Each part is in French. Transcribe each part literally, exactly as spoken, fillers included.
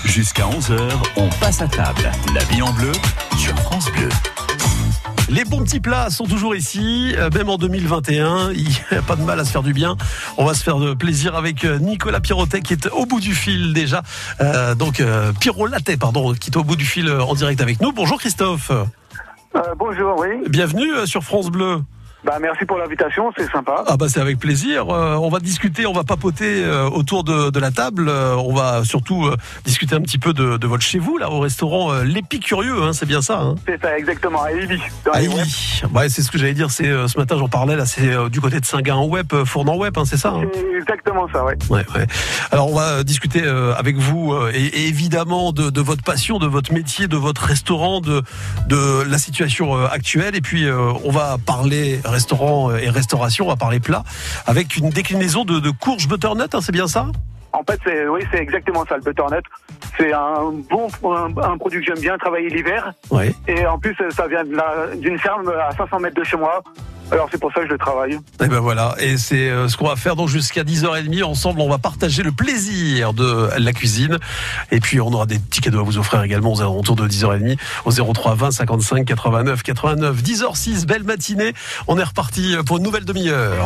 Jusqu'à onze heures, on passe à table. La vie en bleu sur France Bleu. Les bons petits plats sont toujours ici, même en deux mille vingt et un. Il n'y a pas de mal à se faire du bien. On va se faire de plaisir avec Nicolas Pirotet qui est au bout du fil déjà. Euh, donc euh, Pierrot Latte, pardon, qui est au bout du fil en direct avec nous. Bonjour Christophe. Euh, bonjour, oui. Bienvenue sur France Bleu. Bah, merci pour l'invitation, c'est sympa. Ah bah c'est avec plaisir. Euh, on va discuter, on va papoter euh, autour de, de la table. Euh, on va surtout euh, discuter un petit peu de, de votre chez vous là au restaurant euh, l'Épicurieux, hein, c'est bien ça. Hein c'est ça, exactement, à Élie. À Élie. Ouais, c'est ce que j'allais dire. C'est euh, ce matin, j'en parlais là. C'est euh, du côté de Saint-Gain-en-Web, euh, Fournan-Web, hein, c'est ça. Hein c'est exactement ça, ouais. Ouais, ouais. Alors on va discuter euh, avec vous euh, et, et évidemment de, de votre passion, de votre métier, de votre restaurant, de de la situation euh, actuelle. Et puis euh, on va parler restaurant et restauration, on va parler plat, avec une déclinaison de, de courge butternut, hein, c'est bien ça ? En fait, c'est, oui, c'est exactement ça, le butternut. C'est un bon un, un produit que j'aime bien travailler l'hiver. Ouais. Et en plus, ça vient de la, d'une ferme à cinq cents mètres de chez moi. Alors c'est pour ça que je le travaille. Et ben voilà, et c'est euh, ce qu'on va faire donc jusqu'à dix heures trente. Ensemble, on va partager le plaisir de la cuisine. Et puis on aura des petits cadeaux à vous offrir également aux alentours de dix heures trente au zéro trois vingt cinquante-cinq quatre-vingt-neuf quatre-vingt-neuf. dix heures six, belle matinée. On est reparti pour une nouvelle demi-heure.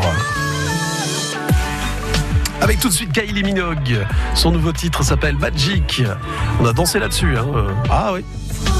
Avec tout de suite Kylie Minogue. Son nouveau titre s'appelle Magic. On a dansé là-dessus. Hein. Ah oui.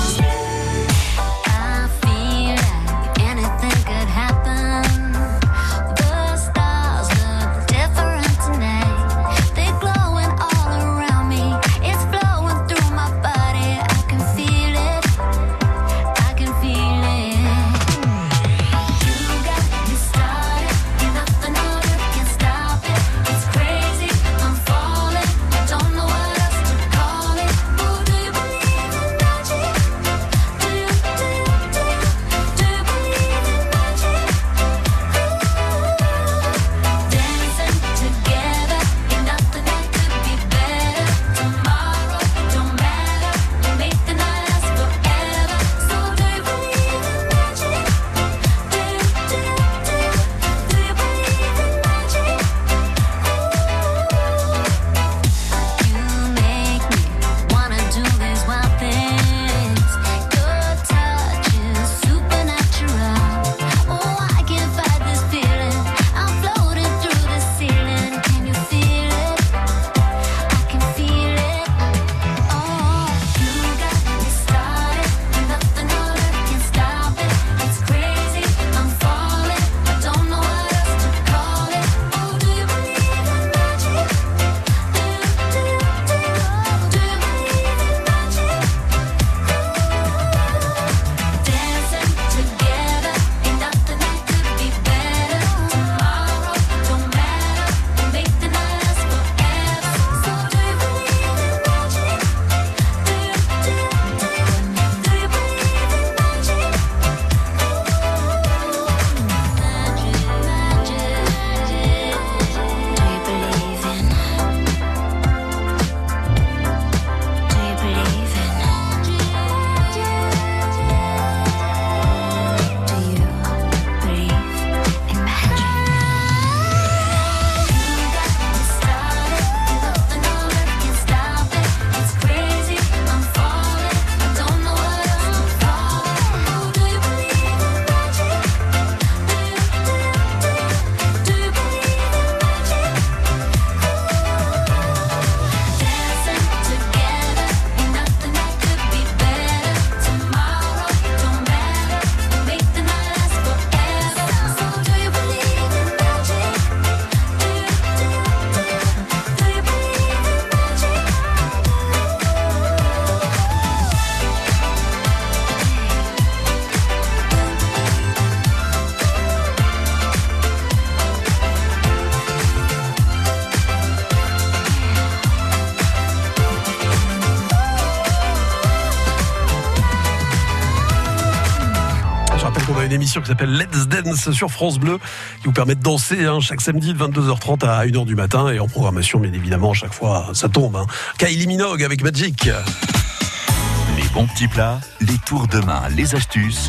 Une émission qui s'appelle Let's Dance sur France Bleu qui vous permet de danser hein, chaque samedi de vingt-deux heures trente à une heure du matin et en programmation bien évidemment chaque fois ça tombe. Hein. Kylie Minogue avec Magic. Les bons petits plats, les tours de main, les astuces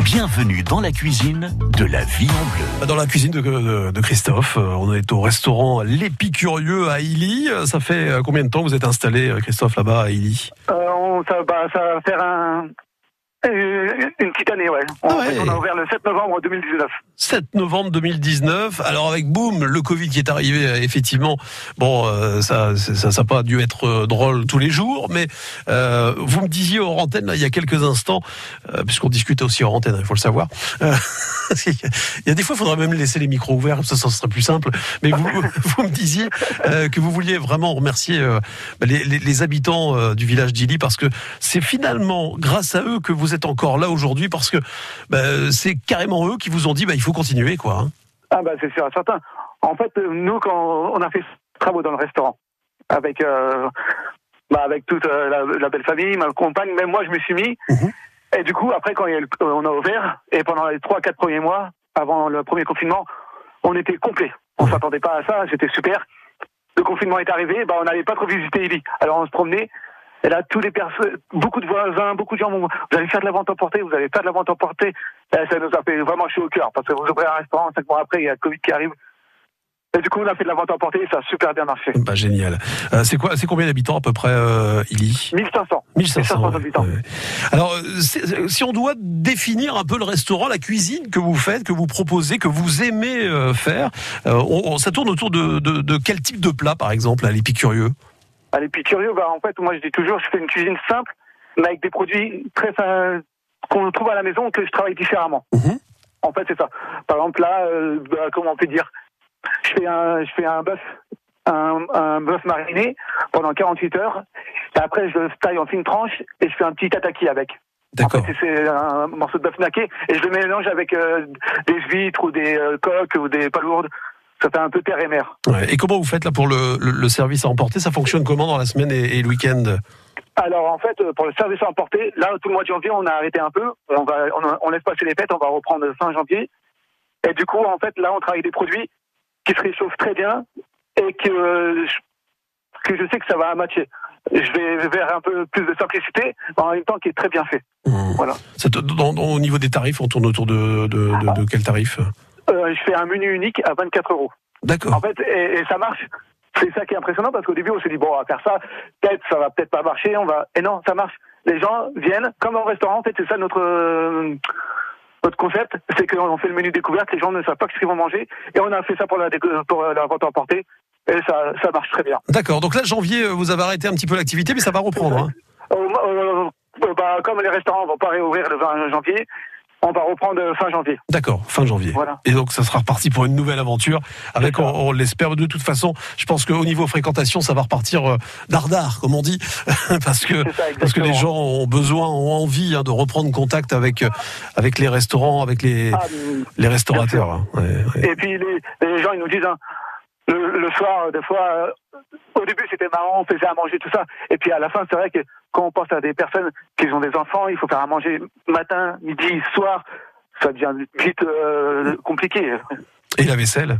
Bienvenue dans la cuisine de La Vie en Bleu. Dans la cuisine de, de, de Christophe, on est au restaurant L'Épicurieux à Illy. Ça fait combien de temps que vous êtes installé, Christophe, là-bas à Illy? euh, on, ça, bah, ça va faire un, une petite année, ouais. On, ah ouais. on a ouvert le sept novembre deux mille dix-neuf. sept novembre deux mille dix-neuf. Alors avec boum, le Covid qui est arrivé, effectivement, bon, euh, ça, ça, ça n'a pas dû être euh, drôle tous les jours, mais euh, vous me disiez hors antenne là, il y a quelques instants, euh, puisqu'on discute aussi hors antenne, il faut le savoir. Euh, il y a des fois, il faudrait même laisser les micros ouverts, comme ça, ça serait plus simple. Mais vous, vous me disiez euh, que vous vouliez vraiment remercier euh, les, les, les habitants euh, du village d'Illy, parce que c'est finalement grâce à eux que vous êtes encore là aujourd'hui, parce que bah, c'est carrément eux qui vous ont dit bah, il faut continuer, quoi. Hein. Ah bah c'est sûr, certain. En fait, nous, quand on a fait des travaux dans le restaurant, avec euh, bah, avec toute euh, la, la belle famille, ma compagne, même moi, je me suis mis. Mmh. Et du coup, après, quand il y a, on a ouvert, et pendant les trois quatre premiers mois, avant le premier confinement, on était complet. On ne s'attendait pas à ça, c'était super. Le confinement est arrivé, bah, on n'allait pas trop visiter Illy. Alors on se promenait. Et là, tous les personnes, beaucoup de voisins, beaucoup de gens m'ont dit, vous allez faire de la vente emportée, vous allez faire de la vente emportée. Et ça nous a fait vraiment chaud au cœur, parce que vous ouvrez un restaurant, cinq mois après, il y a le Covid qui arrive. Et du coup, on a fait de la vente emportée, et ça a super bien marché. Bah, génial. Euh, c'est quoi, c'est combien d'habitants à peu près, euh, Illy? mille cinq cents. mille cinq cents habitants. Ouais. Alors, si on doit définir un peu le restaurant, la cuisine que vous faites, que vous proposez, que vous aimez euh, faire, euh, on, ça tourne autour de, de, de quel type de plat, par exemple, à l'Épicurieux? À l'Épicurieux, bah, en fait, moi, je dis toujours, je fais une cuisine simple, mais avec des produits très euh, qu'on trouve à la maison, que je travaille différemment. Mmh. En fait, c'est ça. Par exemple, là, euh, bah, comment on peut dire, je fais un, je fais un bœuf, un, un bœuf mariné pendant quarante-huit heures. Et après, je le taille en fines tranches et je fais un petit tataki avec. D'accord. En fait, c'est un morceau de bœuf naqué et je le mélange avec euh, des huîtres ou des euh, coques ou des palourdes. Ça fait un peu terre et mer. Ouais. Et comment vous faites là pour le, le, le service à emporter? Ça fonctionne comment dans la semaine et, et le week-end? Alors en fait, pour le service à emporter, là tout le mois de janvier, on a arrêté un peu. On va, on, on laisse passer les fêtes, on va reprendre fin janvier. Et du coup, en fait, là, on travaille des produits qui se réchauffent très bien et que que je sais que ça va matcher. Je vais vers un peu plus de simplicité, en même temps qui est très bien fait. Mmh. Voilà. Ça, dans, dans, au niveau des tarifs, on tourne autour de, de, de, ah. de quel tarif? Euh, je fais un menu unique à vingt-quatre euros. D'accord. En fait, et, et ça marche. C'est ça qui est impressionnant parce qu'au début, on s'est dit, bon, on va faire ça. Peut-être, ça va peut-être pas marcher. On va. Et non, ça marche. Les gens viennent, comme au restaurant. En fait, c'est ça notre, euh, notre concept. C'est qu'on fait le menu découverte. Les gens ne savent pas ce qu'ils vont manger. Et on a fait ça pour la, pour la vente emportée. Et ça, ça marche très bien. D'accord. Donc là, janvier, vous avez arrêté un petit peu l'activité, mais ça va reprendre. Hein. Euh, euh, euh, bah, comme les restaurants vont pas réouvrir le vingt janvier, on va reprendre fin janvier. D'accord, fin janvier. Voilà. Et donc ça sera reparti pour une nouvelle aventure avec, on, on l'espère de toute façon, je pense qu'au niveau fréquentation, ça va repartir euh, dardard, comme on dit, parce que ça, parce que les gens ont besoin, ont envie hein, de reprendre contact avec, avec les restaurants, avec les, ah, les restaurateurs. Hein. Ouais, ouais. Et puis les, les gens, ils nous disent, hein, le, le soir, des fois, euh, au début c'était marrant, on faisait à manger, tout ça. Et puis à la fin, c'est vrai que quand on pense à des personnes qui ont des enfants, il faut faire à manger matin, midi, soir. Ça devient vite euh, compliqué. Et la vaisselle.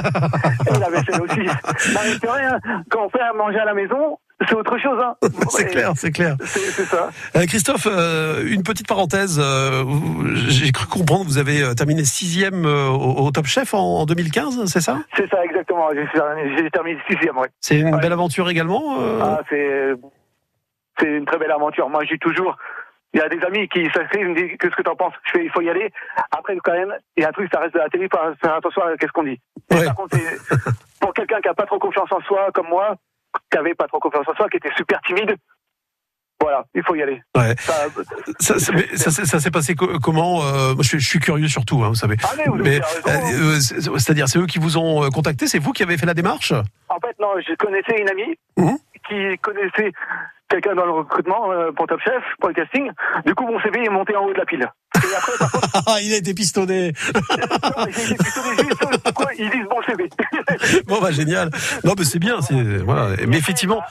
Et la vaisselle aussi. Non, mais c'est rien. Quand on fait à manger à la maison, c'est autre chose. Hein. c'est Et clair, c'est clair. C'est, c'est ça. Euh, Christophe, euh, une petite parenthèse. Euh, j'ai cru comprendre que vous avez terminé sixième euh, au, au Top Chef en, en deux mille quinze, c'est ça? C'est ça, exactement. J'ai, j'ai terminé sixième, oui. C'est une ouais. belle aventure également euh... Ah, c'est, c'est une très belle aventure. Moi, je dis toujours... Il y a des amis qui s'inscrivent, me disent qu'est-ce que t'en penses? Je fais, il faut y aller. Après, quand même, il y a un truc, ça reste de la télé, il faut faire attention à qu'est-ce qu'on dit. Ouais. Par contre, c'est, pour quelqu'un qui a pas trop confiance en soi, comme moi, qui avait pas trop confiance en soi, qui était super timide, voilà, il faut y aller. Ouais. Ça, ça, ça, ça, ça, ça s'est passé comment euh, je, suis, je suis curieux surtout, hein, vous savez. Ah, mais vous mais, euh, euh, c'est-à-dire, c'est eux qui vous ont contacté, c'est vous qui avez fait la démarche? En fait, non, je connaissais une amie mmh. qui connaissait quelqu'un dans le recrutement euh, pour Top Chef, pour le casting. Du coup, mon C V est monté en haut de la pile. Et après, par contre, il a été pistonné. non, il a été pistonné juste pourquoi ils disent bon C V. Bon, bah génial. Non, mais c'est bien. C'est, voilà. Mais effectivement,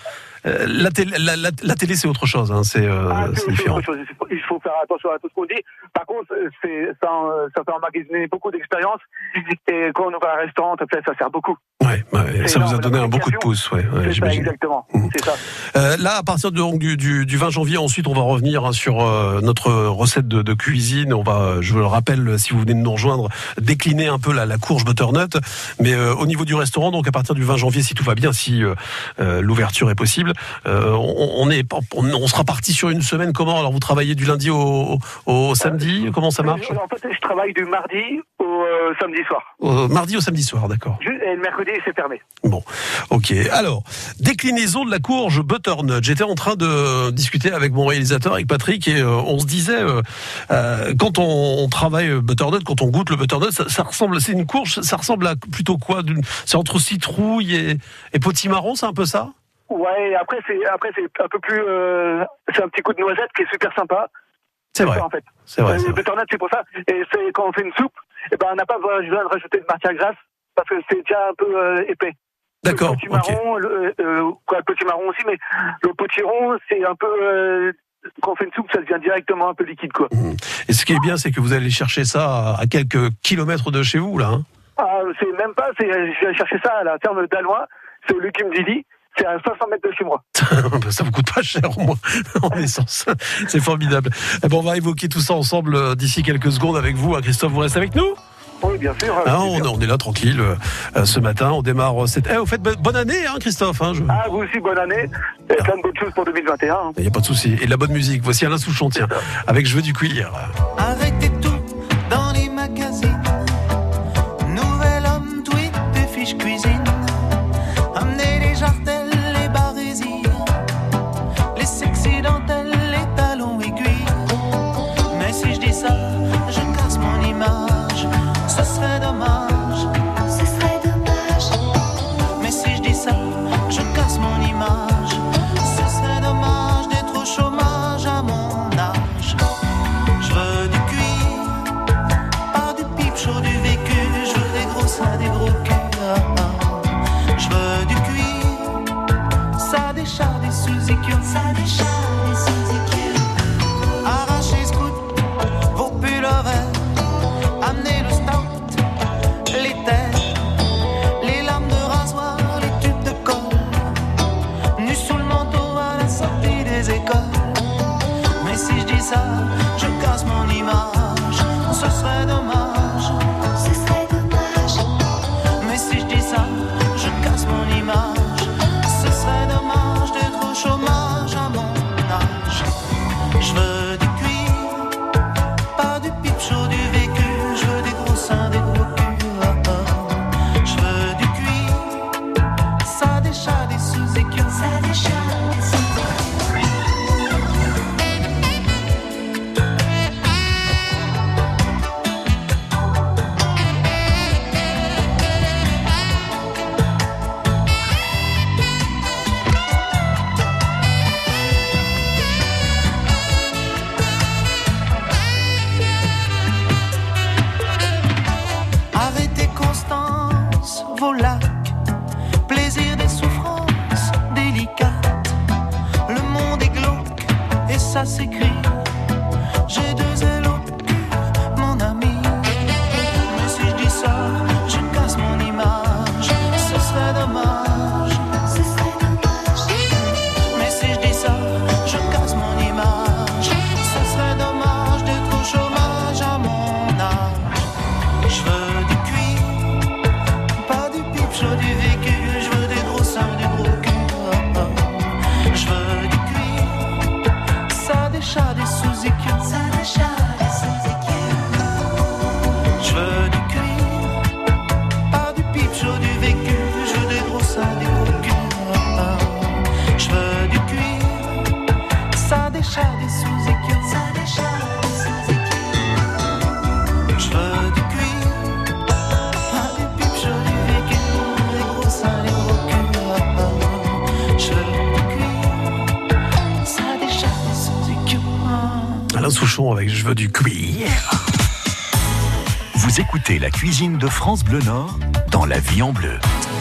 Euh, la, télé, la, la, la télé, c'est autre chose. Hein. C'est, euh, ah, c'est c'est différent. autre chose. Il faut faire attention à tout ce qu'on dit. Par contre, c'est, ça, ça fait emmagasiner beaucoup d'expérience. Et quand on ouvre un restaurant, ça sert beaucoup. Ouais, ouais ça vous a donné un beaucoup de pouces. Ouais, ouais, c'est j'imagine. Ça, exactement. Mmh. C'est ça. Euh, là, à partir de, donc, du, du, du vingt janvier, ensuite, on va revenir hein, sur euh, notre recette de, de cuisine. On va, je vous le rappelle, si vous venez de nous rejoindre, décliner un peu la, la courge butternut. Mais euh, au niveau du restaurant, donc à partir du vingt janvier, si tout va bien, si euh, euh, l'ouverture est possible, euh, on, on est, on, on sera parti sur une semaine. Comment? Alors, vous travaillez du lundi au, au, au samedi. Comment ça marche? En fait, je travaille du mardi au euh, samedi soir. Au mardi au samedi soir, d'accord. Et le mercredi, c'est fermé. Bon, ok. Alors, déclinaison de la courge butternut. J'étais en train de discuter avec mon réalisateur, avec Patrick, et euh, on se disait, euh, euh, quand on, on travaille butternut, quand on goûte le butternut, ça, ça ressemble, c'est une courge, ça ressemble à plutôt quoi? C'est entre citrouille et, et potimarron, c'est un peu ça? Ouais, après c'est après c'est un peu plus, euh, c'est un petit coup de noisette qui est super sympa. C'est vrai. Ça, en fait. C'est vrai. Le butternut, c'est pour ça. Et c'est quand on fait une soupe, et ben on n'a pas besoin de rajouter de matière grasse parce que c'est déjà un peu euh, épais. D'accord. Le potimarron, okay. le, euh, quoi, le potimarron aussi, mais le potiron, c'est un peu euh, quand on fait une soupe, ça devient directement un peu liquide, quoi. Mmh. Et ce qui est bien, c'est que vous allez chercher ça à quelques kilomètres de chez vous, là. Hein. Ah, c'est même pas. C'est, je vais chercher ça à la ferme d'Allois. C'est au Lucume d'Illy. C'est à cinq cents mètres de chez moi. Ça vous coûte pas cher, au moins, en essence. C'est formidable. Eh ben, on va évoquer tout ça ensemble d'ici quelques secondes avec vous. Christophe, vous restez avec nous? Oui, bien sûr. Ah, on, on est là, tranquille, euh, ce matin. On démarre cette... Eh, au fait, bonne année, hein, Christophe. Hein, je... Ah, vous aussi, bonne année. Et ah. plein de bonnes choses pour deux mille vingt et un. Il n'y a pas de souci. Et de la bonne musique. Voici Alain Souchon, tiens, avec Je veux du cuir. Arrêtez tout dans les magazines. Nouvel homme, tweet, des fiches cuisine. Amenez les jartelles, les barésies, les sexy dentelles, les talons aiguilles. Mais si je dis ça, je casse mon image. Ce serait dommage. Ce serait dommage. Mais si je dis ça, je casse mon image. Ce serait dommage d'être au chômage à mon âge. Je veux du cuir, pas du pipe chaud, du vécu. Je veux des gros seins, des gros culs. Je veux du cuir, ça décharge des sous-écus. Ça décharge des sous-écus. Arrachez scout, vos pullovers. Amenez le stout, les terres, les lames de rasoir, les tubes de colle. Nus sous le manteau à la sortie des écoles. Mais si je dis ça, je casse mon image. Ce serait dommage. Ce serait dommage. Mais si je dis ça, je casse mon image. Ce serait dommage d'être au chômage à mon âge. Je veux du cuir, pas du pipe chaud, du vécu. Je veux des gros seins, des gros culs. Je veux du cuir, ça décharge des sous-écus. Ça décharge des sous-écus. Arrêtez Constance, vos lacs, plaisir des souffrances délicates. Le monde est glauque et ça s'écrit. J'ai deux ailes au cul, mon ami. Mais si je dis ça, je casse mon image. Ce serait dommage. Ce serait dommage. Mais si je dis ça, je casse mon image. Ce serait dommage d'être au chômage à mon âge. Je veux du cuir, pas du pipe chaud, du vécu. Je veux des gros seins, du gros cul. Je veux du cuir, ça décharge des sous-écus. Ça décharge des sous-écus. Je veux du cuir, pas du pipe chaud, du vécu. Je veux des gros seins, des gros culs. Je veux du cuir, ça décharge des sous-écus. Ça décharge des sous-écus. Je veux du cuir, pas du pipe chaud, du vécu. Des gros seins, des gros culs. Je veux du cuir, ça décharge des sous-écus. Alain Souchon avec Je veux du cuir. Vous écoutez la cuisine de France Bleu Nord dans La Vie en Bleu. Et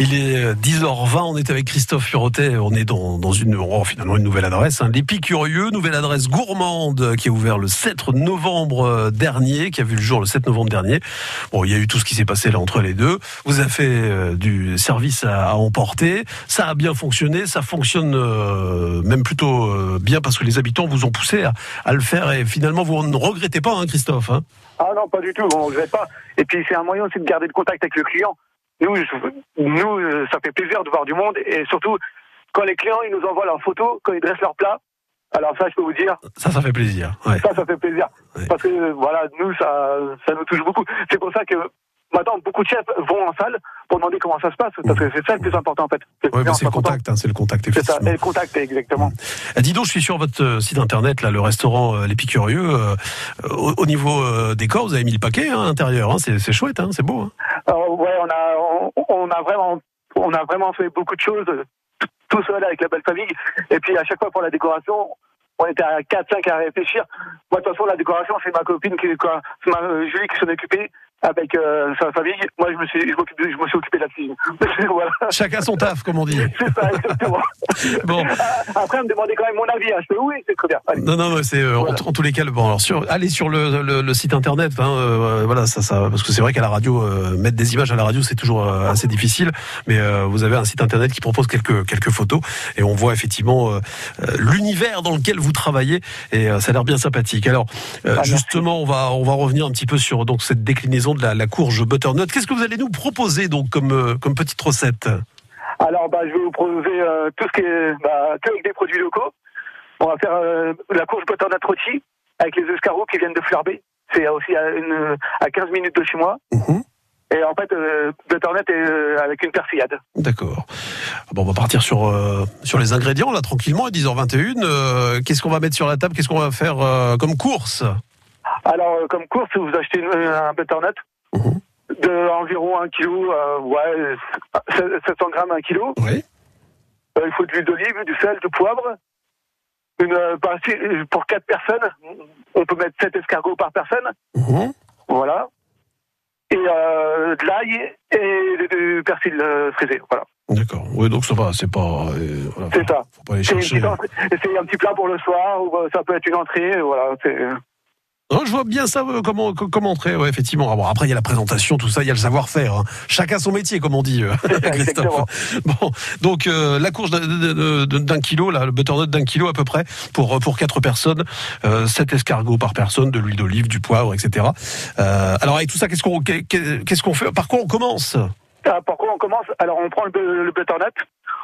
Il est dix heures vingt, on est avec Christophe Furetet, on est dans, dans une, oh, finalement une nouvelle adresse, hein, l'Épicurieux, nouvelle adresse gourmande qui a ouvert le sept novembre dernier, qui a vu le jour le sept novembre dernier. Bon, il y a eu tout ce qui s'est passé là entre les deux. Vous avez fait euh, du service à, à emporter, ça a bien fonctionné, ça fonctionne euh, même plutôt euh, bien parce que les habitants vous ont poussé à, à le faire et finalement vous ne regrettez pas, hein, Christophe, hein? Ah non, pas du tout, on ne regrette pas. Et puis c'est un moyen aussi de garder le contact avec le client. Nous, je- nous, euh, ça fait plaisir de voir du monde et surtout quand les clients ils nous envoient leurs photos, quand ils dressent leur plat. Alors ça, je peux vous dire, Ça, ça fait plaisir. Ouais. ça, ça fait plaisir. Ouais. Parce que euh, voilà, nous, ça, ça nous touche beaucoup. C'est pour ça que maintenant, beaucoup de chefs vont en salle pour demander comment ça se passe, parce que c'est ça le plus important en fait. Ouais, bah, client c'est le soit content. contact, hein, c'est le contact, C'est ça, effectivement. et le contact, exactement. Ah, dis donc, je suis sur votre euh, site internet, là, le restaurant euh, L'Épicurieux. Euh, au, au niveau euh, décor, vous avez mis le paquet, hein, à l'intérieur. Hein, c'est, c'est chouette, hein, c'est beau. Hein. Alors, ouais, on a, on, on a vraiment, on a vraiment fait beaucoup de choses, t- tout seul avec la belle famille. Et puis à chaque fois pour la décoration, on était à quatre cinq à réfléchir. Moi, de toute façon, la décoration, c'est ma copine qui, quoi, c'est ma euh, Julie qui s'en occupait avec euh, sa famille. Moi, je me suis, je m'occupe, je me suis occupé de la cuisine. Voilà. Chacun son taf, comme on dit. C'est ça, exactement. Bon. Après, on me demandait quand même mon avis. Hein. Je fais oui, c'est très bien. Allez. Non, non, mais c'est euh, Voilà. en, en tous les cas. Bon, alors sur, allez sur le, le, le site internet. Hein, euh, voilà, ça, ça, parce que c'est vrai qu'à la radio, euh, mettre des images à la radio, c'est toujours euh, assez difficile. Mais euh, vous avez un site internet qui propose quelques quelques photos et on voit effectivement euh, euh, l'univers dans lequel vous travaillez et euh, ça a l'air bien sympathique. Alors, euh, Ah, justement, on va on va revenir un petit peu sur donc cette déclinaison de la, la courge butternut. Qu'est-ce que vous allez nous proposer donc comme euh, comme petite recette? Alors, bah, je vais vous proposer euh, tout ce qui est, bah, que avec des produits locaux. On va faire euh, la courge butternut rôti avec les escargots qui viennent de Fleurbet. C'est aussi à, une, à quinze minutes de chez moi. Mhm. Et en fait, euh, butternut est, euh, avec une persillade. D'accord. Bon, on va partir sur euh, sur les ingrédients là tranquillement à dix heures vingt et une. Euh, qu'est-ce qu'on va mettre sur la table? Qu'est-ce qu'on va faire euh, comme course? Alors, euh, comme course, vous achetez une- un butternut Mhm. de environ un kilo, euh, ouais, sept cents grammes, un kilo. Oui. Euh, il faut de l'huile d'olive, du sel, du poivre. Une, euh, par- si- pour quatre personnes, on peut mettre sept escargots par personne. Mhm. Voilà. Et euh, de l'ail et du persil euh, fraisé. Voilà. D'accord. Oui, donc ça va, c'est pas. euh, voilà, C'est ça. Faut pas aller C'est, une chercher. petite entrée- c'est un petit plat pour le soir, ou euh, ça peut être une entrée. Voilà. C'est... Non, je vois bien ça, euh, comment, co- comment entrer, ouais, effectivement. Ah bon, après, il y a la présentation, tout ça, il y a le savoir-faire. Hein. Chacun son métier, comme on dit, euh, C'est ça, exactement. Christophe. Bon, donc euh, la courge d'un, d'un- d'un kilo, là, le butternut d'un kilo à peu près, pour pour quatre personnes, euh, sept escargots par personne, de l'huile d'olive, du poivre, et cetera. Euh, alors avec tout ça, qu'est-ce qu'on qu'est- qu'est-ce qu'on fait? Par quoi on commence? Ah, par contre, on commence. Alors, on prend le, le butternut,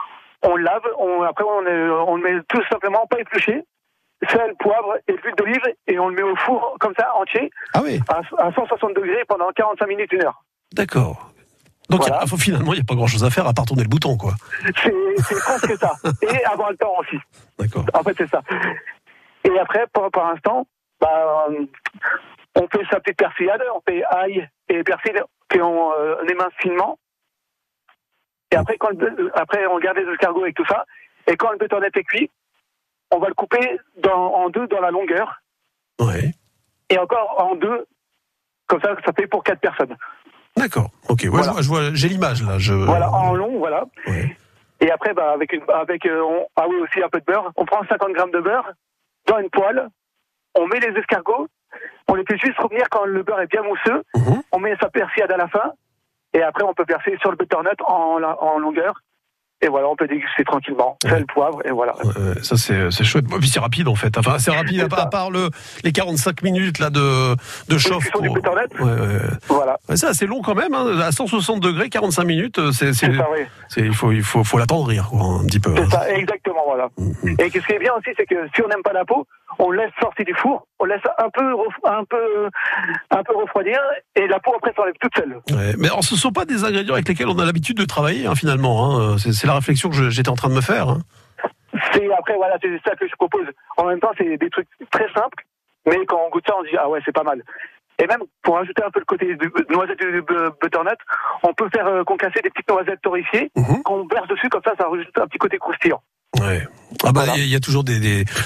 on le lave, on, après, on, est- on le met tout simplement pas épluché, sel, poivre et l'huile d'olive, et on le met au four, comme ça, entier, Ah oui, à, à cent soixante degrés pendant quarante-cinq minutes, une heure. d'accord. Donc Voilà. il y a- finalement, il n'y a pas grand-chose à faire à part tourner le bouton, quoi. C'est, c'est presque ça. Et avoir le temps aussi. D'accord. En fait, c'est ça. Et après, pour, pour l'instant, bah, euh, on fait sa petite persillade, on fait ail et persil qu'on euh, émince finement. Et après, quand le- après, on garde les escargots avec tout ça. Et quand le butternut est cuit, on va le couper dans, en deux dans la longueur. Ouais. Et encore en deux, comme ça, ça fait pour quatre personnes. D'accord. Ok. Ouais, Voilà. je vois, je vois- j'ai l'image là. Je... Voilà, en long, voilà. Ouais. Et après, bah, avec une, avec, euh, on, ah oui, aussi un peu de beurre. On prend cinquante grammes de beurre dans une poêle. On met les escargots. On les fait juste revenir quand le beurre est bien mousseux. Mhm. On met sa persillade à la fin. Et après, on peut percer sur le butternut en, la- en longueur. Et voilà, on peut déguster tranquillement. Sel, poivre, et voilà. Ouais, ça c'est c'est chouette. Et puis c'est rapide en fait. Enfin c'est rapide à, C'est part- ça. à part le les quarante-cinq minutes là de de chauffe. cuisson du butternut. Ouais, ouais. Voilà. Ouais, c'est assez long quand même. Hein. À cent soixante degrés, quarante-cinq minutes. euh, C'est c'est C'est ça, oui. c'est- il faut il faut faut l'attendrir quoi un petit peu. C'est hein. ça, exactement, voilà. Mhm. Et ce qui est bien aussi, c'est que si on n'aime pas la peau, on laisse sortir du four, on laisse un peu, ref- un peu, un peu refroidir, et la peau après s'enlève toute seule. Ouais. Mais alors ce sont pas des ingrédients avec lesquels on a l'habitude de travailler hein, finalement. Hein. C'est c'est la réflexion que je- j'étais en train de me faire. Hein. C'est après, voilà, c'est ça que je propose. En même temps, c'est des trucs très simples, mais quand on goûte ça, on se dit, ah ouais, c'est pas mal. Et même, pour ajouter un peu le côté du noisette du bu- butternut, on peut faire euh, concasser des petites noisettes torréfiées, Mhm. qu'on verse dessus, comme ça, ça rajoute un petit côté croustillant. Ouais. Ah bah il Voilà. y, a- il y a toujours des, des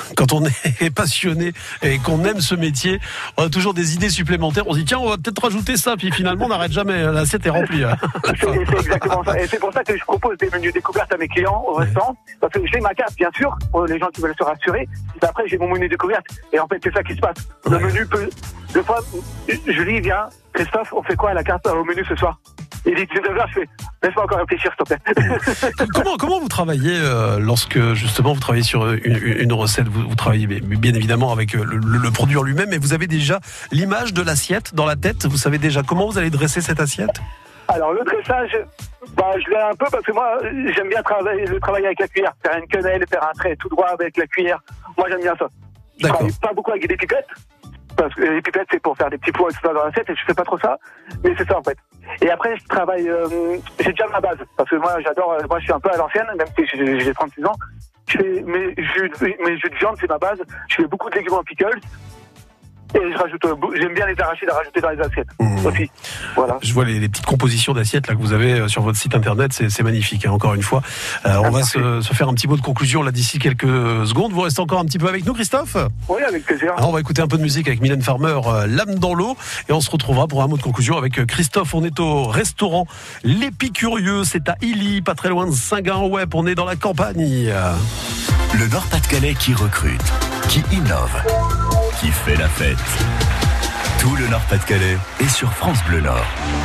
quand on est passionné et qu'on aime ce métier, on a toujours des idées supplémentaires. On se dit tiens, on va peut-être rajouter ça, puis finalement on n'arrête jamais. L'assiette est remplie. Hein. C'est, c'est exactement ça. Et c'est pour ça que je propose des menus découvertes à mes clients au restaurant. Parce que j'ai ma carte, bien sûr, pour les gens qui veulent se rassurer. Et après, j'ai mon menu découverte. Et en fait, c'est ça qui se passe. Le Ouais. menu peut. Des fois, Julie vient, Christophe, on fait quoi à la carte au menu ce soir? Il dit dix-neuf heures, je fais laisse-moi encore réfléchir, s'il te plaît. Comment, comment vous travaillez euh, lorsque justement vous travaillez sur une, une recette, vous, vous travaillez bien évidemment avec le, le, le produit en lui-même, mais vous avez déjà l'image de l'assiette dans la tête. Vous savez déjà comment vous allez dresser cette assiette? Alors, le dressage, bah, je l'ai un peu parce que moi, j'aime bien travailler, le travail avec la cuillère. Faire une quenelle, faire un trait tout droit avec la cuillère. Moi, j'aime bien ça. Je D'accord. travaille pas beaucoup avec des pipettes. Parce que les pipettes, c'est pour faire des petits pois et tout ça dans l'assiette, et je fais pas trop ça. Mais c'est ça, en fait. Et après, je travaille, euh, j'ai déjà ma base. Parce que moi, j'adore, euh, moi, je suis un peu à l'ancienne, même si j'ai, j'ai trente-six ans. Je fais mes jus, de- mes jus de viande, c'est ma base. Je fais beaucoup de légumes en pickles. Et je rajoute, euh, j'aime bien les arachides à rajouter dans les assiettes. Mmh. Aussi. Voilà. Je vois les, les petites compositions d'assiettes là que vous avez euh, sur votre site internet, c'est, c'est magnifique. Hein, encore une fois, euh, on Ah, va merci. se, se faire un petit mot de conclusion là d'ici quelques secondes. Vous restez encore un petit peu avec nous, Christophe? Oui, avec plaisir. Alors on va écouter un peu de musique avec Mylène Farmer, euh, L'âme dans l'eau, et on se retrouvera pour un mot de conclusion avec euh, Christophe. On est au restaurant L'Épicurieux, c'est à Illy, pas très loin de Saint-Gain-en-Web. On est dans la campagne. Le Nord-Pas-de-Calais qui recrute, qui innove, qui fait la fête. Tout le Nord-Pas-de-Calais est sur France Bleu Nord.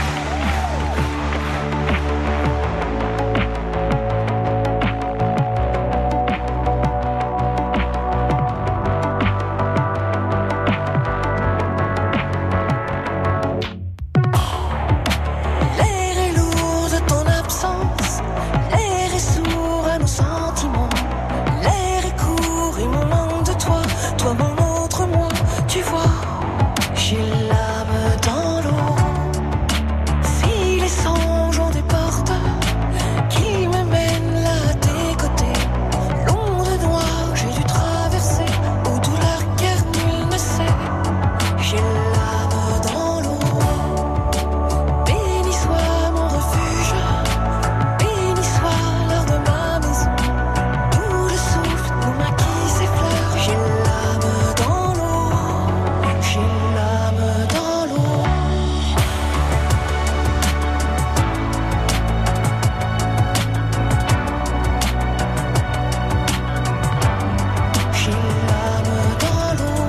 L'air est lourd de ton absence, l'air est sourd à nos sentiments. L'air est court et mon manque de toi, toi mon autre moi, tu vois. J'ai l'âme dans l'eau. Si les songes ont des portes qui me mènent là à tes côtés, l'onde noire j'ai dû traverser, aux douleurs car nul ne sait. J'ai l'âme dans l'eau. Béni soit mon refuge, béni soit l'heure de ma maison, d'où le souffle nos mains qui s'effleurent. J'ai l'âme dans l'eau, j'ai l'âme dans l'eau. J'ai l'âme dans l'eau.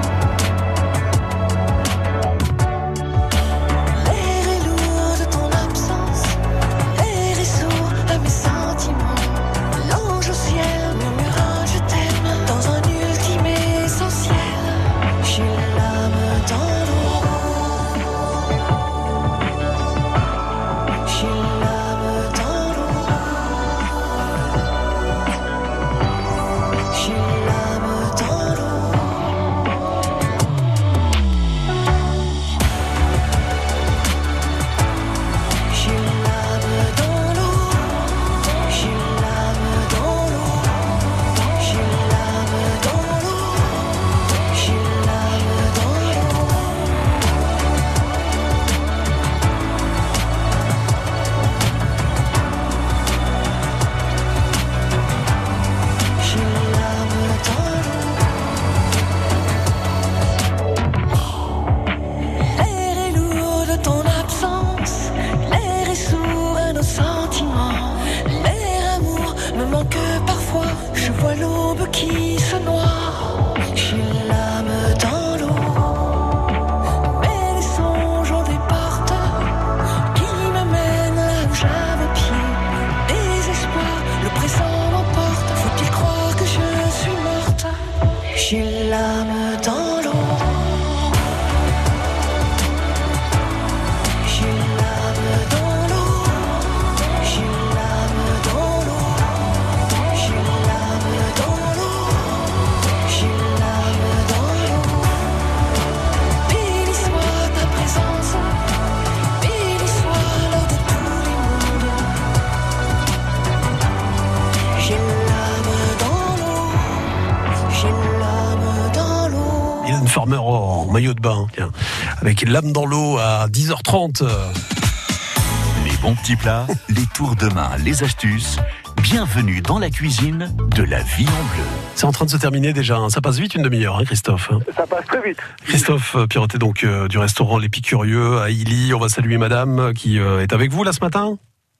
L'air est lourd de ton absence, l'air est sourd à mes sentiments. L'ange au ciel murmure un je t'aime dans un ultime essentiel. J'ai l'âme dans l'eau. J'ai l'âme dans l'eau. J'ai l'âme dans l'eau. J'ai l'âme dans l'eau, j'ai l'âme dans l'eau, j'ai l'âme dans l'eau, j'ai l'âme dans l'eau. J'ai l'âme dans l'eau. L'air est lourd de ton absence, l'air est sourd à nos sentiments. L'air amour me manque parfois, je vois l'aube qui se noie. J'ai l'âme dans l'eau, mais les songes ont des portes qui me mènent là où j'avais pied. Désespoir, le présent m'emporte, faut-il croire que je suis morte? J'ai l'âme dans l'eau. J'ai l'âme dans l'eau, j'ai l'âme dans l'eau, j'ai l'âme dans l'eau, j'ai l'âme dans l'eau. Béni soit ta présence, béni soit l'heure de tous les mondes. J'ai l'âme dans l'eau, j'ai l'âme dans l'eau. Mylène Farmer en maillot de bain, tiens, avec L'âme dans l'eau à dix heures trente. Les bons petits plats, les tours de main, les astuces, Bienvenue dans la cuisine de la vie en bleu. C'est en train de se terminer déjà, hein. Ça passe vite une demi-heure, hein, Christophe. Ça passe très vite. Christophe Pirotet, donc euh, du restaurant L'Épicurieux à Illy. On va saluer madame qui euh, est avec vous là ce matin.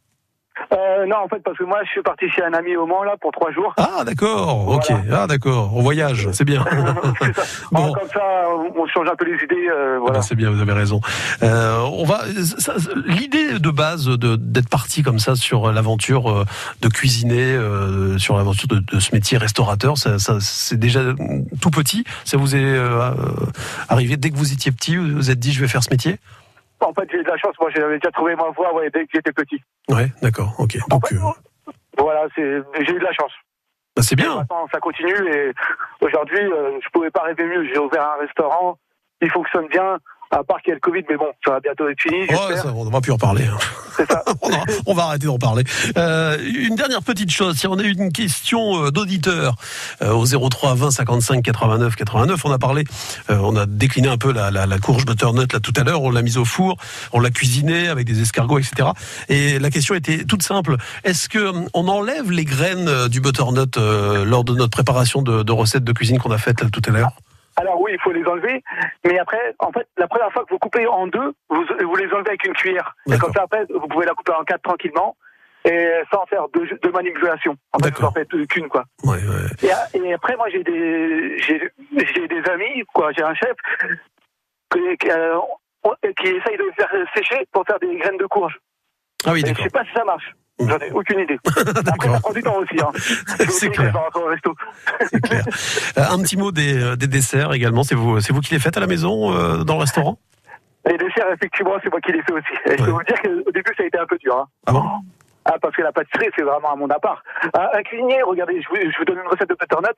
Euh, non, en fait, parce que moi, je suis parti chez un ami au Mans, là, pour trois jours. Ah, d'accord, ok. Voilà. Ah, d'accord. On voyage, c'est bien. C'est ça. Bon. Bon, comme ça, on change un peu les idées, euh, Ah voilà. ben, c'est bien, vous avez raison. Euh, on va. Ça, l'idée de base de, d'être parti comme ça sur l'aventure euh, de cuisiner, euh, sur l'aventure de, de ce métier restaurateur, ça, ça, c'est déjà tout petit. Ça vous est euh, arrivé dès que vous étiez petit, vous vous êtes dit je vais faire ce métier? En fait, j'ai eu de la chance. Moi, j'avais déjà trouvé ma voie, ouais, dès que j'étais petit. Ouais, d'accord, ok. En Donc, fait, euh, voilà, c'est, j'ai eu de la chance. bah, c'est Et bien. maintenant, ça continue et aujourd'hui, euh, je pouvais pas rêver mieux. J'ai ouvert un restaurant, il fonctionne bien, à part qu'il y a le Covid, mais bon, ça va bientôt être fini, Ouais, j'espère. ça, on ne va plus en parler. hein. C'est ça. on, va, on va arrêter d'en parler. Euh, une dernière petite chose, si on a eu une question d'auditeur euh, au zéro trois vingt cinquante-cinq quatre-vingt-neuf quatre-vingt-neuf, on a parlé, euh, on a décliné un peu la, la, la courge butternut là tout à l'heure, on l'a mise au four, on l'a cuisinée avec des escargots, et cetera. Et la question était toute simple, est-ce que on enlève les graines du butternut euh, lors de notre préparation de, de recettes de cuisine qu'on a faites là tout à l'heure? Alors oui, il faut les enlever, mais après, en fait, la première fois que vous coupez en deux, vous, vous les enlevez avec une cuillère. Et D'accord. comme ça, après, vous pouvez la couper en quatre tranquillement, et sans faire de, de manipulation. En fait, vous D'accord. en faites qu'une, quoi. Ouais, ouais. Et, et après, moi, j'ai des, j'ai, j'ai des amis, quoi, j'ai un chef, qui, qui, euh, qui essaye de faire sécher pour faire des graines de courge. Ah oui, Et je d'accord. sais pas si ça marche. J'en ai aucune idée. Après, D'accord. ça prend du temps aussi. Hein. C'est clair. Par rapport au resto. C'est clair. Euh, un petit mot des, des desserts également. C'est vous, c'est vous qui les faites à la maison, euh, dans le restaurant? Les desserts, effectivement, c'est moi qui les fais aussi. Et je peux Ouais. vous dire qu'au début, ça a été un peu dur. Hein. Ah bon? Ah, parce que la pâtisserie, c'est vraiment un monde à part. Un, un cuisinier, regardez, je vous, je vous donne une recette de butternut.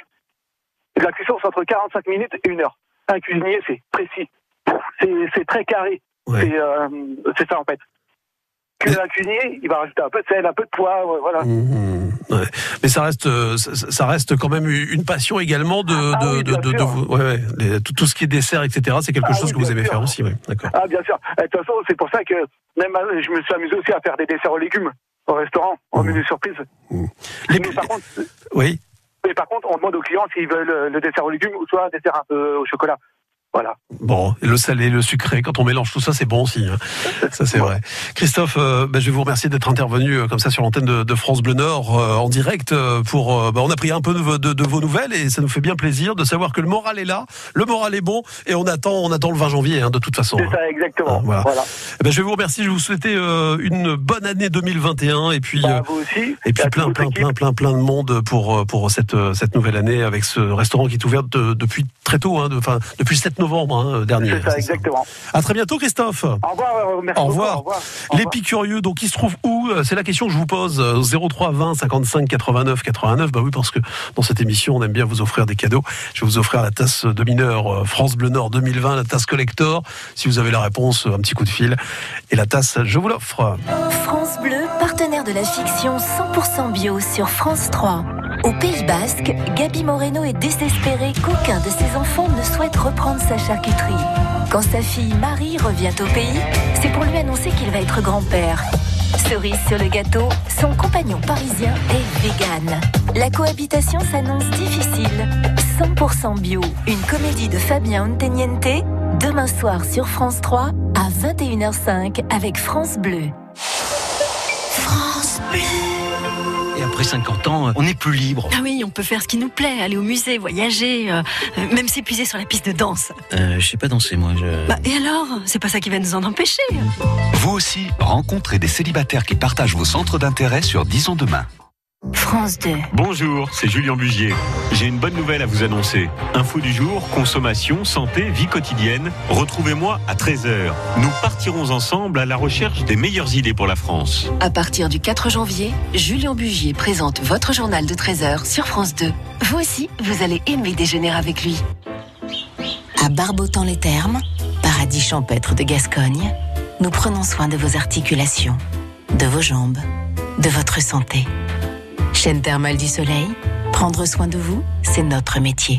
La cuisson, c'est entre quarante-cinq minutes et une heure. Un cuisinier, c'est précis. C'est, c'est très carré. Ouais. C'est, euh, c'est ça, en fait. Que un cuisinier, il va rajouter un peu de sel, un peu de poivre, voilà. Mmh, ouais. Mais ça reste, euh, ça, ça reste quand même une passion également de, Ah de, oui, de, bien de, de sûr. vous. Ouais, ouais, les- tout, tout ce qui est dessert, et cetera. C'est quelque Ah chose oui, que vous bien aimez sûr. faire aussi, oui. D'accord. Ah, bien sûr. Et de toute façon, c'est pour ça que même euh, je me suis amusé aussi à faire des desserts aux légumes au restaurant, en Mmh. menu surprise. Mmh. Les- Mais par contre, Oui. mais par contre, on demande aux clients s'ils veulent euh, le dessert aux légumes ou soit un dessert un peu au chocolat. Voilà. Bon, et le salé, le sucré, quand on mélange tout ça, c'est bon aussi. Hein. Ça, c'est vrai. Christophe, euh, ben, je vais vous remercier d'être intervenu euh, comme ça sur l'antenne de, de France Bleu Nord euh, en direct. Euh, pour, euh, ben, on a pris un peu de, vo- de, de vos nouvelles et ça nous fait bien plaisir de savoir que le moral est là, le moral est bon et on attend, on attend le vingt janvier hein, de toute façon. C'est ça, exactement. Ah, voilà. voilà. Eh ben, je vais vous remercier, je vais vous souhaiter euh, une bonne année deux mille vingt et un et puis Bah, euh, vous aussi. et puis à plein toute plein l'équipe. plein plein plein de monde pour pour cette cette nouvelle année avec ce restaurant qui est ouvert de, depuis très tôt, hein, de, enfin depuis le sept novembre hein, dernier. C'est ça, C'est ça. exactement. À très bientôt, Christophe. Au revoir, euh, merci Au beaucoup, revoir. Au revoir. Au revoir. L'Épicurieux, donc il se trouve où? C'est la question que je vous pose au zéro trois vingt cinquante-cinq quatre-vingt-neuf quatre-vingt-neuf. Bah oui, parce que dans cette émission, on aime bien vous offrir des cadeaux. Je vais vous offrir la tasse de mineur euh, France Bleu Nord deux mille vingt, la tasse collector. Si vous avez la réponse, un petit coup de fil. Et la tasse, je vous l'offre. France Bleu, partenaire de la fiction cent pour cent bio sur France trois. Au Pays Basque, Gabi Moreno est désespérée qu'aucun de ses enfants ne souhaite reprendre sa charcuterie. Quand sa fille Marie revient au pays, c'est pour lui annoncer qu'il va être grand-père. Cerise sur le gâteau, son compagnon parisien est vegan. La cohabitation s'annonce difficile. cent pour cent bio, une comédie de Fabien Onteniente, demain soir sur France trois à vingt et une heures cinq avec France Bleu. France Bleu. Et après cinquante ans, on n'est plus libre. Ah oui, on peut faire ce qui nous plaît, aller au musée, voyager, euh, même s'épuiser sur la piste de danse. Euh, je sais pas danser, moi. Je... Bah, et alors? C'est pas ça qui va nous en empêcher. Vous aussi, rencontrez des célibataires qui partagent vos centres d'intérêt sur Disons Demain. France deux. Bonjour, c'est Julien Bugier. J'ai une bonne nouvelle à vous annoncer. Info du jour, consommation, santé, vie quotidienne. Retrouvez-moi à treize heures. Nous partirons ensemble à la recherche des meilleures idées pour la France. À partir du quatre janvier, Julien Bugier présente votre journal de treize heures sur France deux. Vous aussi, vous allez aimer déjeuner avec lui. À Barbotan-les-Thermes, paradis champêtre de Gascogne, nous prenons soin de vos articulations, de vos jambes, de votre santé. Chaîne thermale du soleil, prendre soin de vous, c'est notre métier.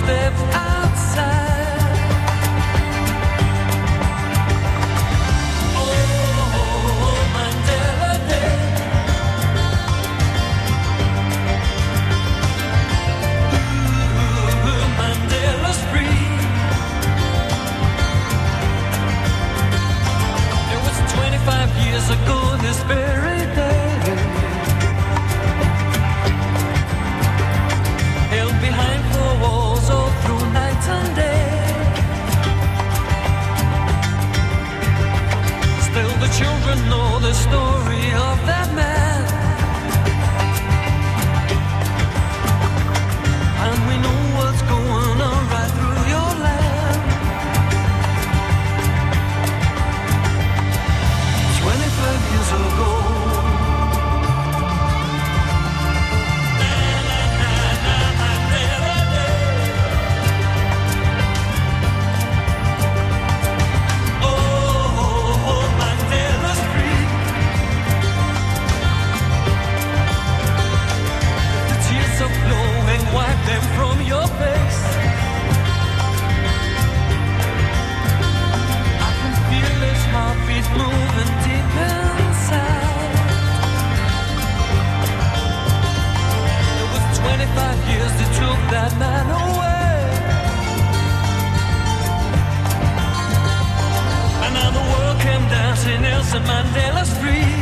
step outside. Oh, Mandela Day. Ooh, Mandela's free. It was twenty-five years ago this very day. Held behind four walls all through night and day. Still the children know the story of that man, and we know what's going on right through your land. Twenty-five years ago. Wipe them from your face. I can feel his heartbeat moving deep inside. It was twenty-five years that took that man away, and now the world came dancing, Nelson Mandela's free.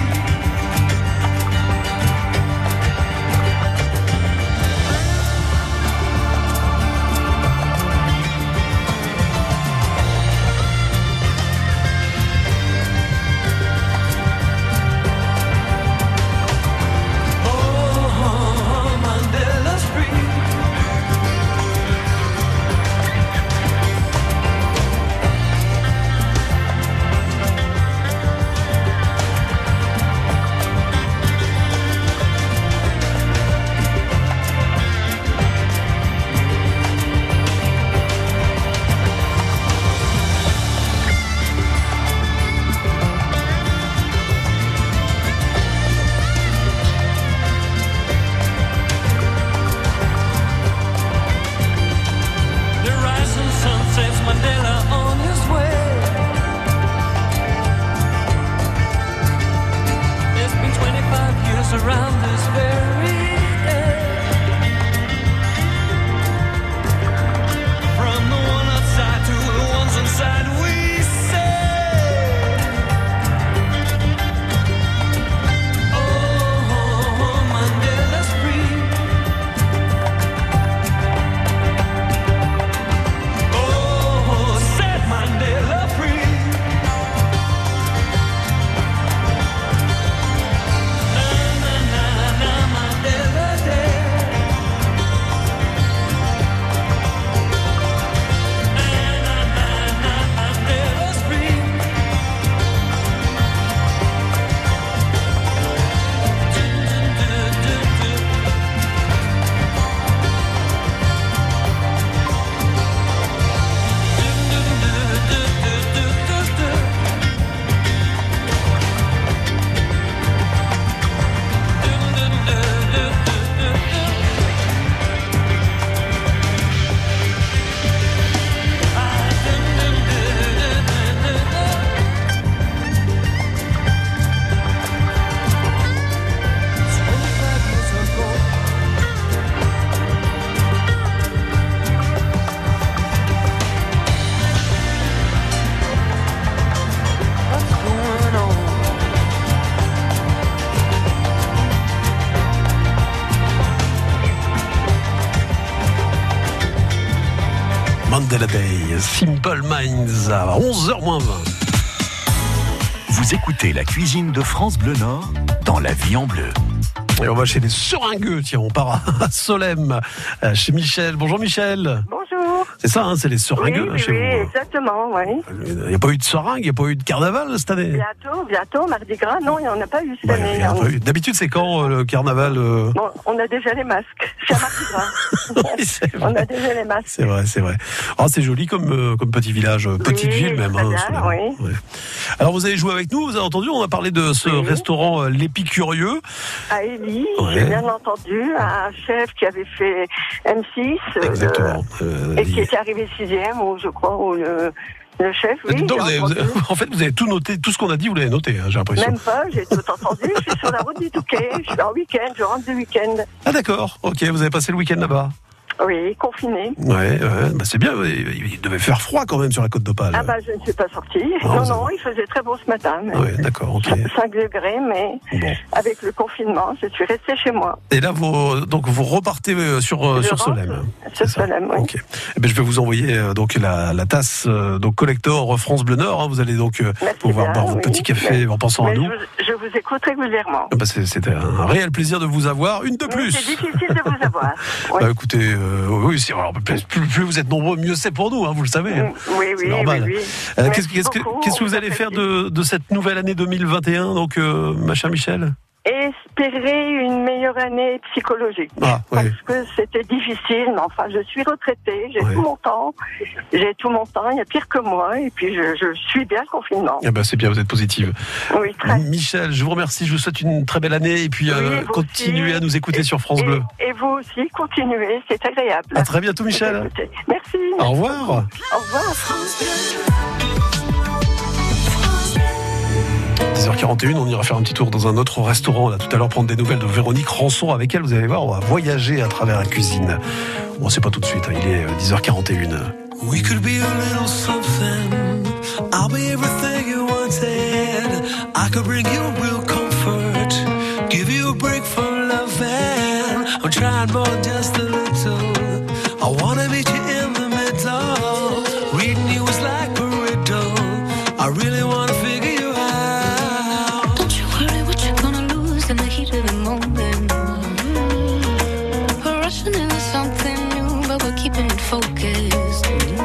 Mandela Day, Simple Minds à onze heures moins vingt. Vous écoutez la cuisine de France Bleu Nord dans La Vie en Bleu. Et on va chez les Seringueux, tiens, on part à Solesmes, chez Michel. Bonjour Michel. Bonjour. C'est ça, hein, c'est les seringues oui, chez oui, vous. exactement, oui. Il n'y a pas eu de seringue, il n'y a pas eu de carnaval cette année. Bientôt, bientôt, Mardi Gras, non, il n'y en a pas eu cette Ouais, année. il y en a pas eu. D'habitude, c'est quand euh, le carnaval euh... Bon, on a déjà les masques. C'est à Mardi Gras. Oui, c'est vrai. On a déjà les masques. C'est vrai, c'est vrai. Oh, c'est joli comme, euh, comme petit village, petite Oui, ville même. très Hein, bien, Solène. oui. Ouais. Alors vous avez joué avec nous, vous avez entendu, on a parlé de ce Oui. restaurant euh, l'Épicurieux. À Élie, Ouais. j'ai bien entendu, un chef qui avait fait M six. euh, Exactement. Euh, et qui il- était arrivé sixième, ou je crois, ou le, le chef, oui. Donc, j'ai vous avez- entendu. vous avez- en fait, vous avez tout noté, tout ce qu'on a dit, vous l'avez noté, hein, j'ai l'impression. Même pas, j'ai tout entendu. Je suis sur la route du Touquet, je suis en week-end, je rentre du week-end. Ah d'accord, ok, vous avez passé le week-end là-bas. Oui, confiné. Ouais, ouais, bah c'est bien, il il devait faire froid quand même sur la côte d'Opale. Ah bah je ne suis pas sortie. Non, Non, vous non, il faisait très beau ce matin. mais Ouais, d'accord, ok. cinq degrés, mais Bon. avec le confinement, je suis restée chez moi. Et là, vous, donc, vous repartez euh, sur, euh, Je sur rentre Solène. sur Solène, oui. Ok. Eh ben, je vais vous envoyer euh, donc la, la tasse euh, donc collector France Bleu Nord. Hein. Vous allez donc euh, Merci pouvoir bien, boire vos oui. petits cafés Mais- en pensant à mais nous. je, vous, je vous écoute régulièrement. Ah bah, c'est- C'était un réel plaisir de vous avoir. Une de Mais plus. c'est difficile de vous avoir. Oui, Bah, écoutez, euh, oui, c'est- alors, plus, plus- plus vous êtes nombreux, mieux c'est pour nous, hein, vous le savez. hein. oui, C'est oui, normal. oui, oui. Euh, Merci qu'est-ce, qu'est-ce que, beaucoup, qu'est-ce que on vous allez faire de, de cette nouvelle année deux mille vingt et un, donc, euh, ma chère Michel? Espérer une meilleure année psychologique. Ah, oui. Parce que c'était difficile, mais enfin, je suis retraitée, j'ai Ouais. tout mon temps, j'ai tout mon temps, il y a pire que moi, et puis je, je suis bien le confinement. Eh ben, c'est bien, vous êtes positive. Oui, très. Michel, je vous remercie, je vous souhaite une très belle année et puis euh, Oui, vous continuez aussi. à nous écouter sur France Et, Bleu. et vous aussi, continuez, c'est agréable. À très bientôt, Michel. Écoutez, merci. Au revoir. Au revoir. dix heures quarante et une, on ira faire un petit tour dans un autre restaurant là tout à l'heure, prendre des nouvelles de Véronique Rançon avec elle. Vous allez voir, on va voyager à travers la cuisine. Bon, c'est pas tout de suite, hein, il est euh, dix heures quarante et une. We could be a little something. I'll be everything you wanted. I could bring you real comfort. Give you a break from loving. I'm trying more than just a little. I wanna meet you in the middle. Reading you is like a riddle. I really wanna figure you out. Don't you worry what you're gonna lose in the heat of the moment. We're rushing into something new, but we're keeping it focused.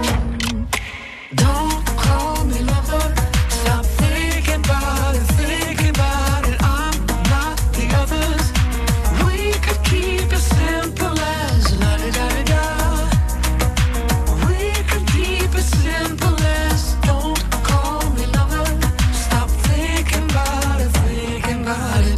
Don't call me lover. Stop thinking about it, thinking about it. I'm not the others. We could keep it simple as la da da da da. We could keep it simple as don't call me lover. Stop thinking about it, thinking about it.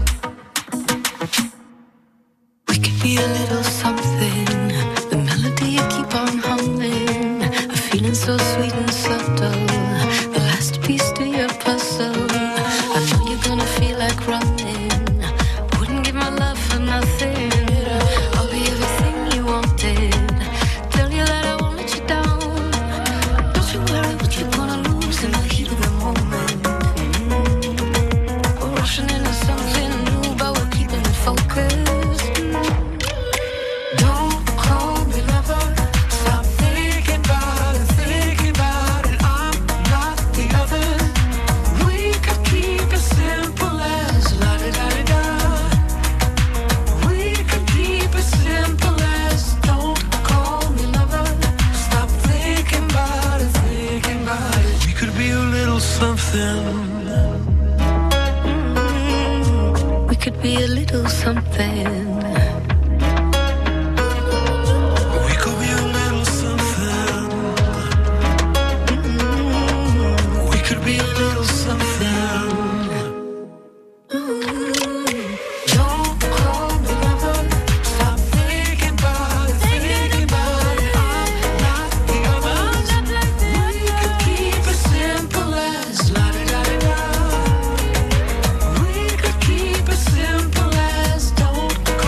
We could be a little something. The melody you keep on humming. A feeling so sweet and subtle. The last piece to your puzzle. I know you're gonna feel like running. Wouldn't give my love for nothing. I'll be everything you wanted. Tell you that I won't let you down. Don't you worry what you're gonna lose in the heat of the moment. We're rushing into something new, but we're keeping it focused. Don't call me lover. Stop thinking about it, thinking about it. I'm not the others. We could keep it simple as la da da da da. We could keep it simple as don't call me lover. Stop thinking about it, thinking about it. We could be a little something. We could be a little something. We could be a little something. We could be a little something. Don't call me lover. Stop thinking about it, thinking about it. I'm not the others. We could keep it simple as la da da da da. We could keep it simple as don't call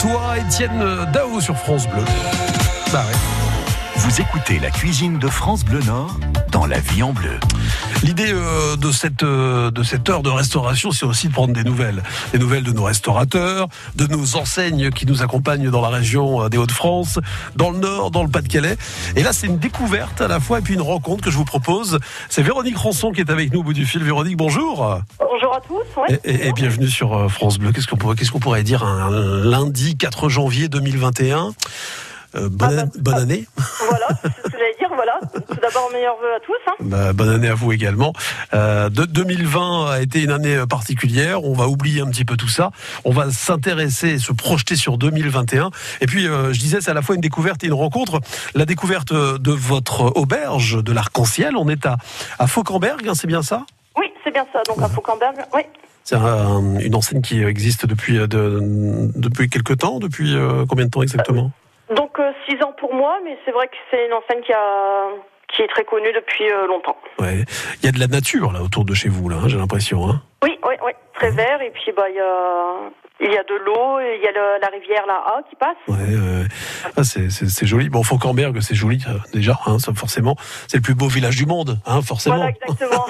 toi, Étienne Dao sur France Bleu. Bah ouais. Vous écoutez la cuisine de France Bleu Nord dans La Vie en Bleu. L'idée euh, de cette euh, de cette heure de restauration, c'est aussi de prendre des nouvelles, des nouvelles de nos restaurateurs, de nos enseignes qui nous accompagnent dans la région euh, des Hauts-de-France, dans le Nord, dans le Pas-de-Calais. Et là, c'est une découverte à la fois et puis une rencontre que je vous propose. C'est Véronique Rançon qui est avec nous au bout du fil. Véronique, bonjour. Bonjour à tous. Ouais. Et, et, et bienvenue sur euh, France Bleu. Qu'est-ce qu'on pourrait qu'est-ce qu'on pourrait dire un, un lundi quatre janvier deux mille vingt et un. Euh, bonne, ah bah, bonne année. Voilà, c'est ce que j'allais dire, voilà. Tout d'abord, meilleurs vœux à tous. Hein. Bah, bonne année à vous également. Euh, de, deux mille vingt a été une année particulière. On va oublier un petit peu tout ça. On va s'intéresser, se projeter sur deux mille vingt et un. Et puis, euh, je disais, c'est à la fois une découverte et une rencontre. La découverte de votre auberge de l'Arc-en-Ciel. On est à, à Fauquemberg, hein, c'est bien ça ? Oui, c'est bien ça. Donc à Fauquemberg, oui. C'est un, une enseigne qui existe depuis, de, depuis quelques temps. Depuis euh, combien de temps exactement ? Donc euh, six ans pour moi, mais c'est vrai que c'est une enseigne qui a qui est très connue depuis euh, longtemps. Ouais, il y a de la nature là autour de chez vous là, hein, j'ai l'impression. Hein. Oui, oui, oui, très vert et puis bah il y a il y a de l'eau, il y a le, la rivière là A qui passe. Ouais, euh, ah, c'est, c'est c'est joli. Bon, Fauquemberg, c'est joli euh, déjà, hein, ça forcément. C'est le plus beau village du monde, hein, forcément. Voilà, exactement.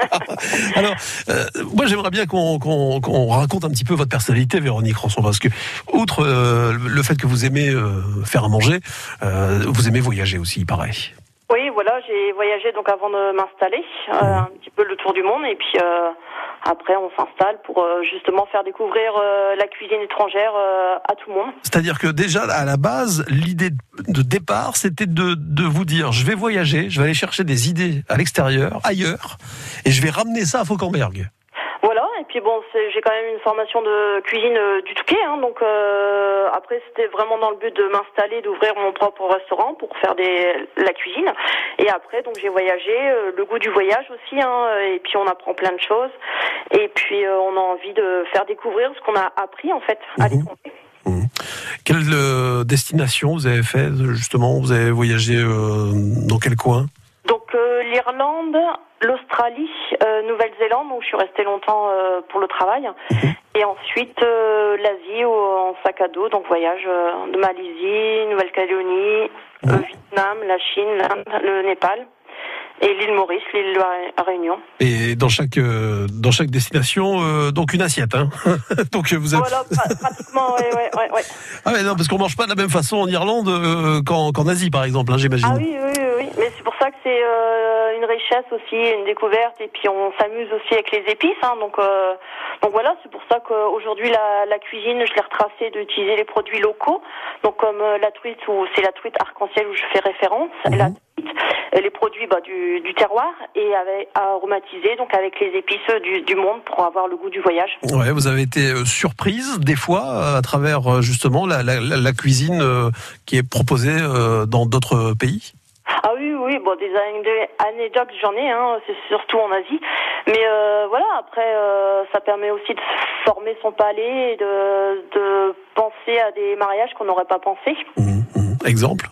Alors, euh, moi j'aimerais bien qu'on, qu'on, qu'on raconte un petit peu votre personnalité, Véronique Rançon, parce que outre euh, le fait que vous aimez euh, faire à manger, euh, vous aimez voyager aussi, il paraît. Oui, voilà, j'ai voyagé donc avant de m'installer, euh, un petit peu le tour du monde, et puis euh, après on s'installe pour euh, justement faire découvrir euh, la cuisine étrangère euh, à tout le monde. C'est-à-dire que déjà à la base, l'idée de départ, c'était de, de vous dire, je vais voyager, je vais aller chercher des idées à l'extérieur, ailleurs, et je vais ramener ça à Fauquemberg. Voilà, et puis bon, c'est, j'ai quand même une formation de cuisine euh, du Touquet, hein, donc euh, après c'était vraiment dans le but de m'installer, d'ouvrir mon propre restaurant pour faire des, la cuisine. Et après, donc j'ai voyagé, euh, le goût du voyage aussi, hein, et puis on apprend plein de choses. Et puis euh, on a envie de faire découvrir ce qu'on a appris en fait à mmh. l'étranger. Mmh. Quelle euh, destination vous avez fait justement ? Vous avez voyagé euh, dans quel coin ? Donc euh, l'Irlande, l'Australie, euh, Nouvelle-Zélande, où je suis restée longtemps euh, pour le travail, mmh. et ensuite euh, l'Asie en sac à dos, donc voyage euh, de Malaisie, Nouvelle-Calédonie, mmh. le Vietnam, la Chine, l'Inde, le Népal. Et l'île Maurice, l'île de la Réunion. Et dans chaque euh, dans chaque destination, euh, donc une assiette, hein. Donc vous avez... Voilà, pratiquement, ouais, ouais, ouais, ouais. Ah mais non, parce qu'on mange pas de la même façon en Irlande euh, qu'en, qu'en Asie, par exemple, hein, j'imagine. Ah oui, oui, oui, oui. Mais c'est pour ça que c'est euh, une richesse aussi, une découverte, et puis on s'amuse aussi avec les épices, hein. Donc, euh, donc voilà, c'est pour ça qu'aujourd'hui la, la cuisine, je l'ai retracée d'utiliser les produits locaux. Donc comme euh, la truite, où c'est la truite arc-en-ciel où je fais référence, mmh. la truite, les produits bah, du, du terroir et avec, aromatisés donc avec les épices du, du monde pour avoir le goût du voyage. Ouais, vous avez été euh, surprise des fois à travers euh, justement la, la, la cuisine euh, qui est proposée euh, dans d'autres pays. Ah oui, oui, bon, des anecdotes j'en ai, hein, c'est surtout en Asie. Mais euh, voilà, après, euh, ça permet aussi de former son palais et de, de penser à des mariages qu'on n'aurait pas pensé. Mmh, mmh. Exemple.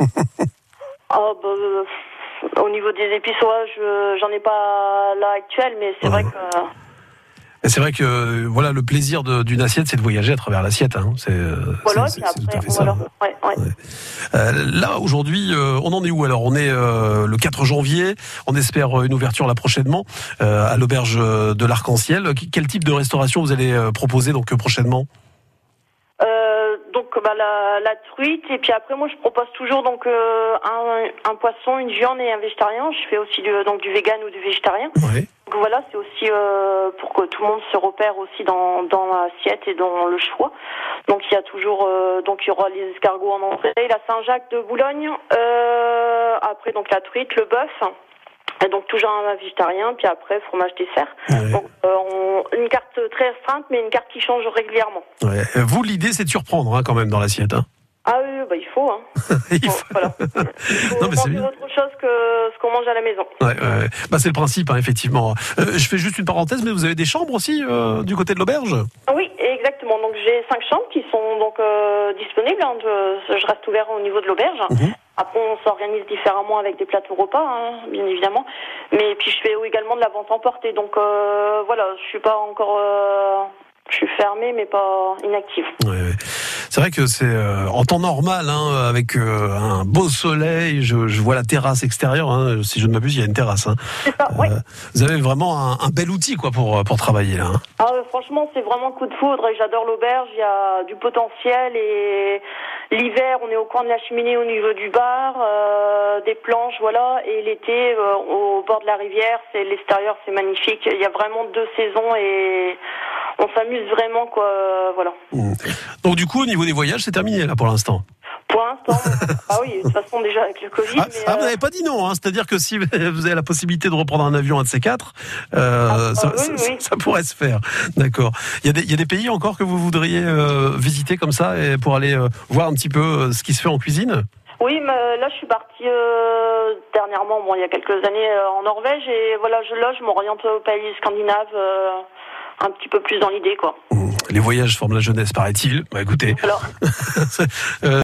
Oh, bah, euh, au niveau des épices, ouais, je, j'en ai pas là actuel, mais c'est ouais. vrai que... Et c'est vrai que voilà, le plaisir de, d'une assiette, c'est de voyager à travers l'assiette. Hein. C'est, voilà, c'est, puis c'est, c'est après, tout à fait voilà. ça. Ouais, ouais. Ouais. Euh, là, aujourd'hui, euh, on en est où alors ? On est euh, le quatre janvier. On espère une ouverture là prochainement euh, à l'auberge de l'Arc-en-Ciel. Quel type de restauration vous allez euh, proposer donc prochainement ? Euh, donc bah, la, la truite, et puis après moi je propose toujours donc euh, un, un poisson, une viande et un végétarien. Je fais aussi du, donc du vegan ou du végétarien. Ouais. Donc voilà, c'est aussi euh, pour que tout le monde se repère aussi dans, dans l'assiette et dans le choix. Donc il y a toujours euh, donc il y aura les escargots en entrée, la Saint-Jacques de Boulogne, euh, après donc la truite, le bœuf. Et donc toujours un végétarien, puis après fromage dessert. Ouais. Donc euh, on, une carte très restreinte, mais une carte qui change régulièrement. Ouais. Vous, l'idée, c'est de surprendre hein, quand même dans l'assiette. Hein. Ah oui, bah il faut. Hein. il faut, voilà. Il faut non, mais manger c'est autre chose que ce qu'on mange à la maison. Ouais, ouais. Bah, c'est le principe, hein, effectivement. Euh, je fais juste une parenthèse, mais vous avez des chambres aussi euh, du côté de l'auberge ? Oui, exactement. Donc j'ai cinq chambres qui sont donc euh, disponibles. Hein. Je, je reste ouvert au niveau de l'auberge. Mmh. Après, on s'organise différemment avec des plateaux repas, hein, bien évidemment. Mais puis, je fais également de la vente emportée. Donc, euh, voilà, je suis pas encore... Euh, je suis fermée, mais pas inactive. Ouais, ouais. C'est vrai que c'est euh, en temps normal, hein, avec euh, un beau soleil, je, je vois la terrasse extérieure, hein, si je ne m'abuse, il y a une terrasse. Hein. C'est ça, oui. Euh, vous avez vraiment un, un bel outil quoi, pour, pour travailler là. Hein. Ah, euh, franchement, c'est vraiment coup de foudre et j'adore l'auberge, il y a du potentiel et l'hiver, on est au coin de la cheminée au niveau du bar, euh, des planches, voilà, et l'été, euh, au bord de la rivière, c'est l'extérieur, c'est magnifique. Il y a vraiment deux saisons et on s'amuse vraiment, quoi, euh, voilà. Mmh. Donc du coup, au niveau des voyages, c'est terminé là pour l'instant. Pour l'instant, ah oui, de toute façon déjà avec le Covid. Ah, mais, ah, euh... vous n'avez pas dit non, hein, c'est-à-dire que si vous avez la possibilité de reprendre un avion un de ces quatre, euh, ah, ça, oui, ça, oui. ça pourrait se faire. D'accord. Il y a des, il y a des pays encore que vous voudriez euh, visiter comme ça et pour aller euh, voir un petit peu euh, ce qui se fait en cuisine. Oui, mais là je suis partie euh, dernièrement, bon il y a quelques années euh, en Norvège et voilà, je là je m'oriente au pays scandinave. Euh... un petit peu plus dans l'idée, quoi. Les voyages forment la jeunesse, paraît-il. Bah écoutez. Alors. euh,